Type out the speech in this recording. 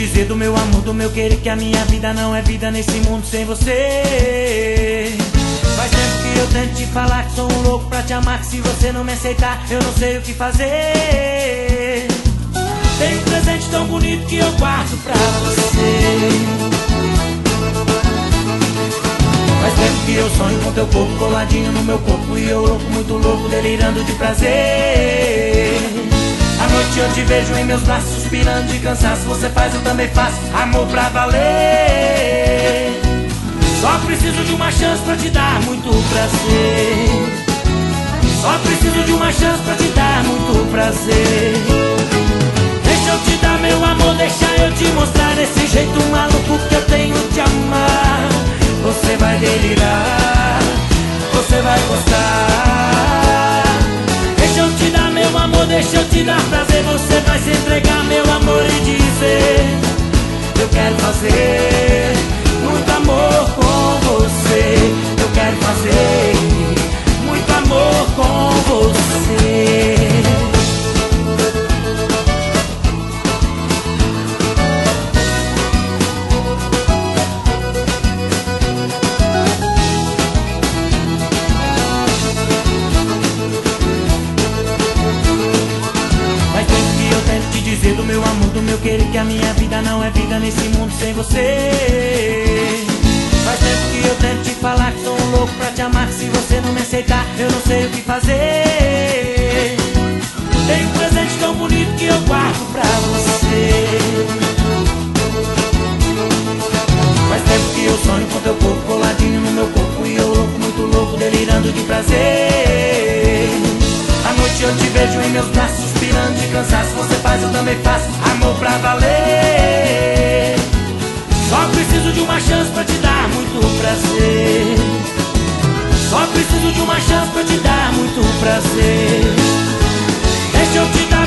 dizer do meu amor, do meu querer, que a minha vida não é vida nesse mundo sem você. Faz tempo que eu tento te falar que sou um louco pra te amar, que se você não me aceitar eu não sei o que fazer. Tem um presente tão bonito que eu guardo pra você. Faz tempo que eu sonho com teu corpo coladinho no meu corpo, e eu louco, muito louco, delirando de prazer. À noite eu te vejo em meus braços, suspirando de cansaço. Você faz, eu também faço, amor pra valer. Só preciso de uma chance pra te dar muito prazer. Só preciso de uma chance pra te dar muito prazer. Deixa eu te dar meu amor, deixa eu te mostrar desse jeito maluco que eu tenho de amar. Você vai delirar, você vai gostar. Deixa eu te dar meu amor, deixa eu te dar prazer. Você vai se entregar meu amor e dizer: eu quero fazer muito amor com você. Eu quero fazer muito amor com você. Dizer do meu amor, do meu querer, que a minha vida não é vida nesse mundo sem você. Faz tempo que eu tento te falar que sou um louco pra te amar, que se você não me aceitar eu não sei o que fazer. Tem um presente tão bonito que eu guardo pra você. Faz tempo que eu sonho com teu corpo coladinho no meu corpo, e eu louco, muito louco, delirando de prazer. À noite eu te vejo em meus braços, suspirando de cansaço. Você faz, eu também faço, amor pra valer. Só preciso de uma chance pra te dar muito prazer. Só preciso de uma chance pra te dar muito prazer. Deixa eu te dar